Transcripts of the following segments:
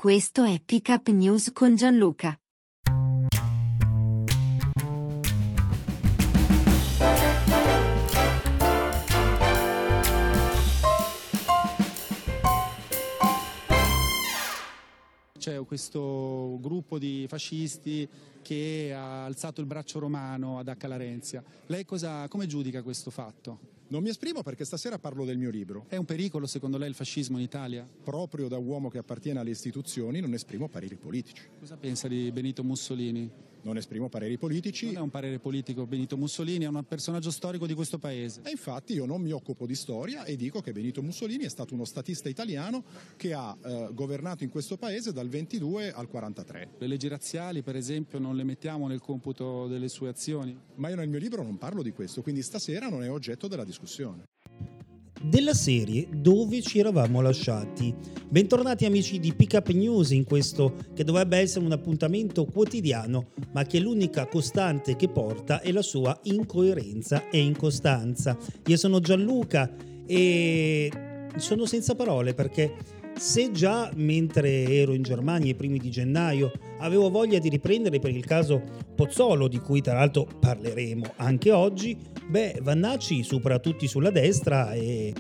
Questo è Pick Up News con Gianluca. C'è questo gruppo di fascisti che ha alzato il braccio romano ad Acca Larenzia. Lei come giudica questo fatto? Non mi esprimo perché stasera parlo del mio libro. È un pericolo secondo lei il fascismo in Italia? Proprio da uomo che appartiene alle istituzioni non esprimo pareri politici. Cosa pensa di Benito Mussolini? Non esprimo pareri politici. Non è un parere politico Benito Mussolini, è un personaggio storico di questo paese. E infatti io non mi occupo di storia e dico che Benito Mussolini è stato uno statista italiano che ha governato in questo paese dal 22 al 43. Le leggi razziali, per esempio, non le mettiamo nel computo delle sue azioni? Ma io nel mio libro non parlo di questo, quindi stasera non è oggetto della discussione. Della serie Dove ci eravamo lasciati. Bentornati amici di Pick Up News in questo che dovrebbe essere un appuntamento quotidiano, ma che l'unica costante che porta è la sua incoerenza e incostanza. Io sono Gianluca e sono senza parole perché se già mentre ero in Germania i primi di gennaio avevo voglia di riprendere per il caso Pozzolo, di cui tra l'altro parleremo anche oggi, Vannacci supera tutti sulla destra e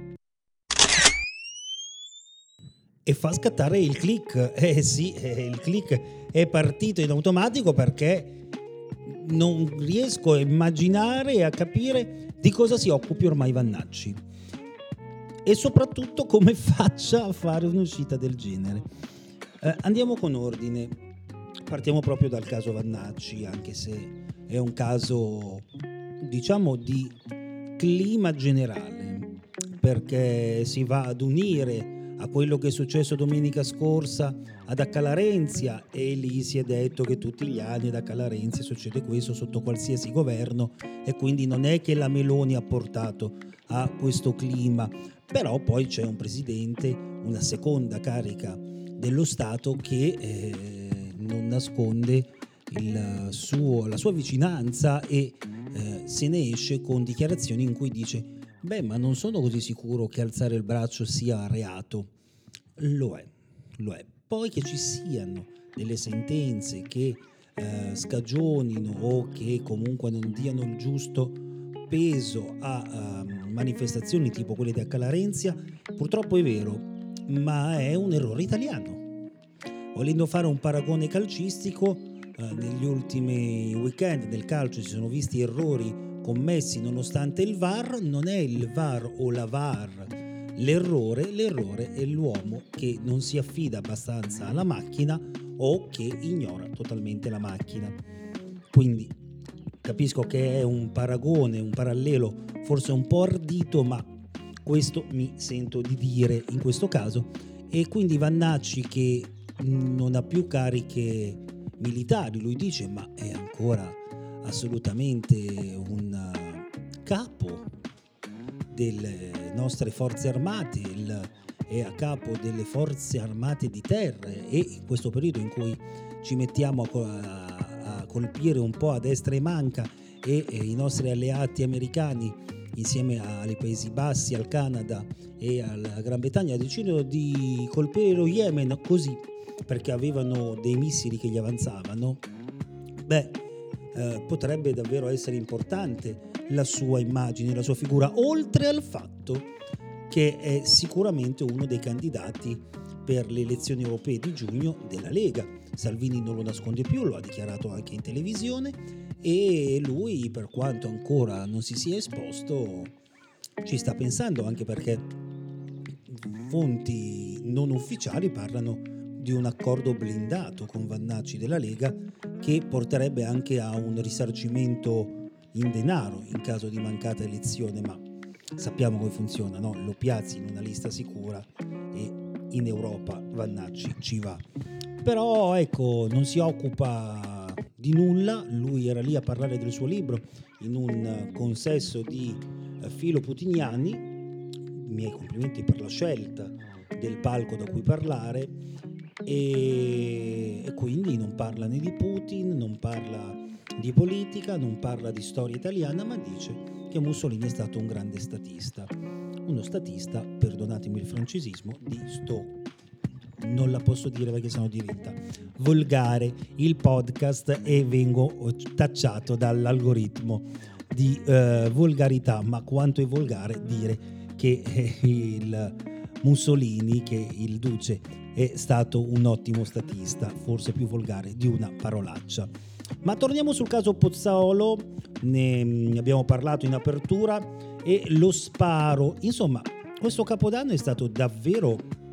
fa scattare il click. Il click è partito in automatico perché non riesco a immaginare e a capire di cosa si occupi ormai Vannacci e soprattutto come faccia a fare un'uscita del genere. Andiamo con ordine, partiamo proprio dal caso Vannacci, anche se è un caso diciamo di clima generale, perché si va ad unire a quello che è successo domenica scorsa ad Acca Larenzia e lì si è detto che tutti gli anni ad Acca Larenzia succede questo sotto qualsiasi governo e quindi non è che la Meloni ha portato a questo clima, però poi c'è un presidente, una seconda carica dello Stato che non nasconde la sua vicinanza e se ne esce con dichiarazioni in cui dice ma non sono così sicuro che alzare il braccio sia reato. Lo è. Poi che ci siano delle sentenze che scagionino o che comunque non diano il giusto peso a manifestazioni tipo quelle di Acca Larenzia, purtroppo è vero, ma è un errore italiano. Volendo fare un paragone calcistico, negli ultimi weekend del calcio si sono visti errori commessi nonostante il VAR. Non è il VAR o la VAR l'errore è l'uomo che non si affida abbastanza alla macchina o che ignora totalmente la macchina. Quindi capisco che è un paragone, un parallelo forse un po' ardito, ma questo mi sento di dire in questo caso. E quindi Vannacci che non ha più cariche militari, lui dice, ma è ancora assolutamente un capo delle nostre forze armate, è a capo delle forze armate di terra e in questo periodo in cui ci mettiamo a colpire un po' a destra e manca e i nostri alleati americani insieme ai Paesi Bassi, al Canada e alla Gran Bretagna decidono di colpire lo Yemen così perché avevano dei missili che gli avanzavano, potrebbe davvero essere importante la sua immagine, la sua figura, oltre al fatto che è sicuramente uno dei candidati per le elezioni europee di giugno della Lega. Salvini non lo nasconde più, lo ha dichiarato anche in televisione e lui, per quanto ancora non si sia esposto, ci sta pensando, anche perché fonti non ufficiali parlano di un accordo blindato con Vannacci della Lega che porterebbe anche a un risarcimento in denaro in caso di mancata elezione, ma sappiamo come funziona, no? Lo piazzi in una lista sicura e in Europa Vannacci ci va. Però ecco, non si occupa di nulla, lui era lì a parlare del suo libro in un consesso di filo putiniani. I miei complimenti per la scelta del palco da cui parlare e quindi non parla né di Putin, non parla di politica, non parla di storia italiana, ma dice che Mussolini è stato un grande statista, uno statista, perdonatemi il francesismo, di sto non la posso dire perché sennò diventa volgare il podcast e vengo tacciato dall'algoritmo di volgarità. Ma quanto è volgare dire che il Mussolini, che il duce, è stato un ottimo statista, forse più volgare di una parolaccia. Ma torniamo sul caso Pozzolo, ne abbiamo parlato in apertura, e lo sparo. Insomma, questo Capodanno è stato davvero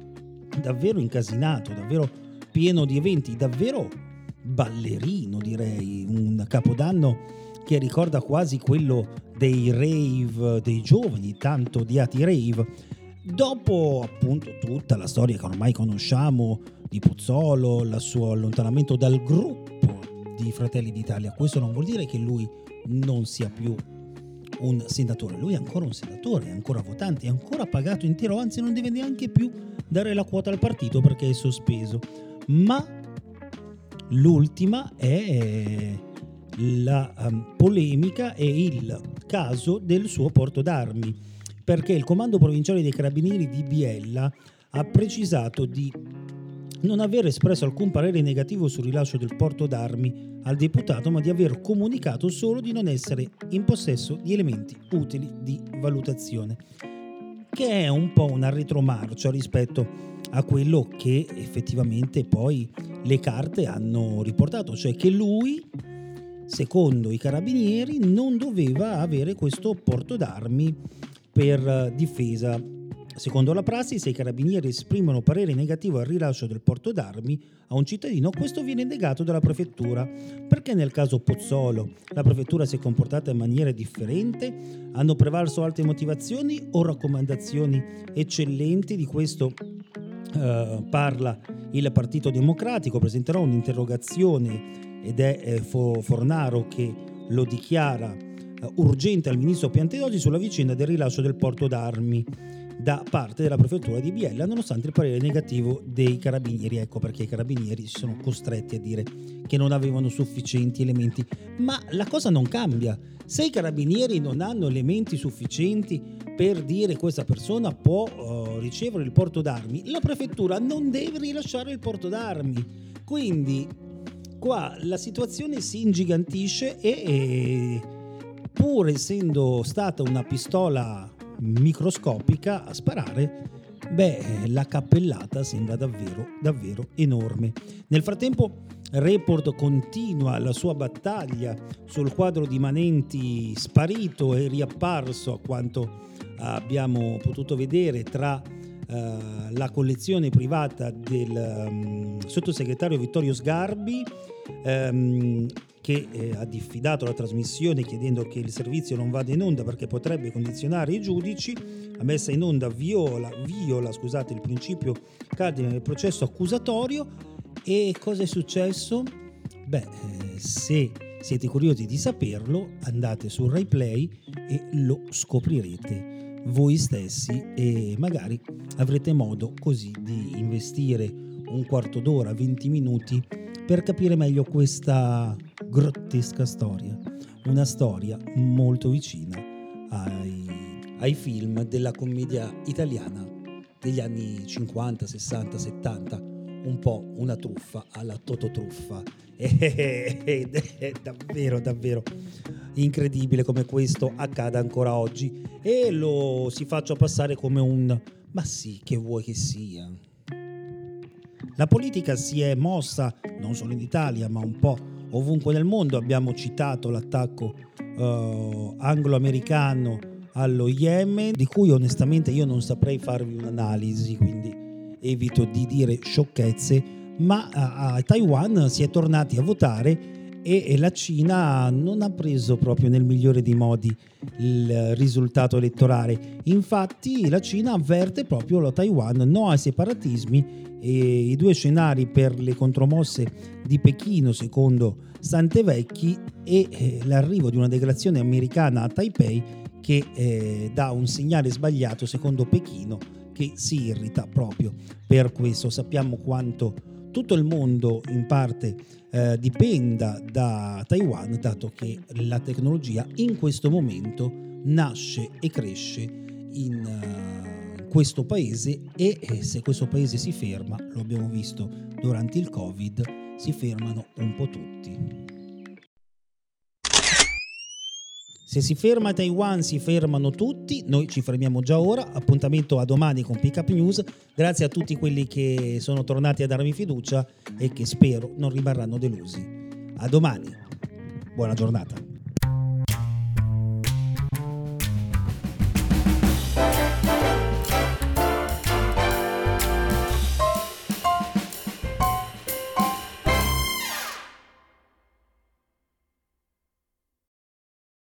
incasinato, davvero pieno di eventi, davvero ballerino, direi, un Capodanno che ricorda quasi quello dei rave, dei giovani tanto odiati rave. Dopo appunto tutta la storia che ormai conosciamo di Pozzolo, il suo allontanamento dal gruppo di Fratelli d'Italia, questo non vuol dire che lui non sia più un senatore. Lui è ancora un senatore, è ancora votante, è ancora pagato intero, anzi non deve neanche più dare la quota al partito perché è sospeso. Ma l'ultima è la polemica e il caso del suo porto d'armi, perché il comando provinciale dei carabinieri di Biella ha precisato di non aver espresso alcun parere negativo sul rilascio del porto d'armi al deputato, ma di aver comunicato solo di non essere in possesso di elementi utili di valutazione, che è un po' una retromarcia rispetto a quello che effettivamente poi le carte hanno riportato, cioè che lui, secondo i carabinieri, non doveva avere questo porto d'armi per difesa. Secondo la prassi, se i carabinieri esprimono parere negativo al rilascio del porto d'armi a un cittadino, questo viene negato dalla prefettura. Perché nel caso Pozzolo la prefettura si è comportata in maniera differente? Hanno prevalso altre motivazioni o raccomandazioni eccellenti? Di questo parla il Partito Democratico. Presenterà un'interrogazione ed è Fornaro che lo dichiara urgente al ministro Piantedosi sulla vicenda del rilascio del porto d'armi da parte della prefettura di Biella, nonostante il parere negativo dei carabinieri. Ecco perché i carabinieri si sono costretti a dire che non avevano sufficienti elementi. Ma la cosa non cambia. Se i carabinieri non hanno elementi sufficienti per dire questa persona può ricevere il porto d'armi, la prefettura non deve rilasciare il porto d'armi. Quindi qua la situazione si ingigantisce e pur essendo stata una pistola microscopica a sparare, la cappellata sembra davvero enorme. Nel frattempo Report continua la sua battaglia sul quadro di Manenti sparito e riapparso, a quanto abbiamo potuto vedere, tra la collezione privata del sottosegretario Vittorio Sgarbi, che ha diffidato la trasmissione chiedendo che il servizio non vada in onda perché potrebbe condizionare i giudici. La messa in onda viola il principio cardine del processo accusatorio. E cosa è successo? Se siete curiosi di saperlo, andate su Rai Play e lo scoprirete voi stessi, e magari avrete modo così di investire un quarto d'ora, 20 minuti per capire meglio questa grottesca storia, una storia molto vicina ai film della commedia italiana degli anni 50, 60, 70, un po' una truffa alla Tototruffa. Ed è davvero incredibile come questo accada ancora oggi, e lo si faccia passare come un ma sì, che vuoi che sia. La politica si è mossa non solo in Italia ma un po' ovunque nel mondo. Abbiamo citato l'attacco anglo-americano allo Yemen, di cui onestamente io non saprei farvi un'analisi, quindi evito di dire sciocchezze, ma a Taiwan si è tornati a votare e la Cina non ha preso proprio nel migliore dei modi il risultato elettorale. Infatti la Cina avverte proprio la Taiwan no ai separatismi, e i due scenari per le contromosse di Pechino secondo Santevecchi e l'arrivo di una delegazione americana a Taipei che dà un segnale sbagliato secondo Pechino, che si irrita proprio per questo. Sappiamo quanto tutto il mondo in parte dipenda da Taiwan, dato che la tecnologia in questo momento nasce e cresce questo paese, e se questo paese si ferma, lo abbiamo visto durante il Covid, si fermano un po' tutti. Se si ferma Taiwan, si fermano tutti. Noi ci fermiamo già ora. Appuntamento a domani con Pick Up News. Grazie a tutti quelli che sono tornati a darmi fiducia e che spero non rimarranno delusi. A domani. Buona giornata.